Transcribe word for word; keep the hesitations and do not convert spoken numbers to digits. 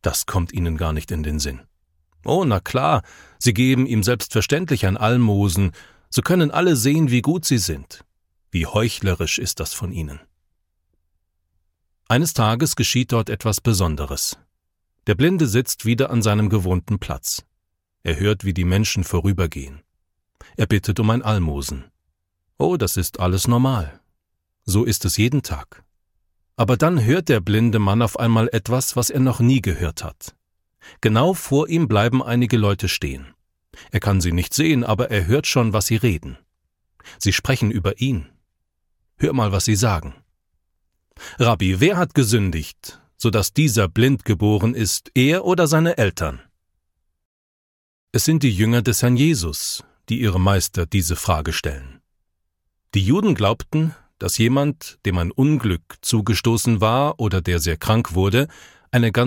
Das kommt ihnen gar nicht in den Sinn. Oh, na klar, sie geben ihm selbstverständlich ein Almosen, so können alle sehen, wie gut sie sind. Wie heuchlerisch ist das von ihnen. Eines Tages geschieht dort etwas Besonderes. Der Blinde sitzt wieder an seinem gewohnten Platz. Er hört, wie die Menschen vorübergehen. Er bittet um ein Almosen. Oh, das ist alles normal. So ist es jeden Tag. Aber dann hört der blinde Mann auf einmal etwas, was er noch nie gehört hat. Genau vor ihm bleiben einige Leute stehen. Er kann sie nicht sehen, aber er hört schon, was sie reden. Sie sprechen über ihn. Hör mal, was sie sagen. Rabbi, wer hat gesündigt, sodass dieser blind geboren ist, er oder seine Eltern? Es sind die Jünger des Herrn Jesus, die ihrem Meister diese Frage stellen. Die Juden glaubten, dass jemand, dem ein Unglück zugestoßen war oder der sehr krank wurde, eine ganz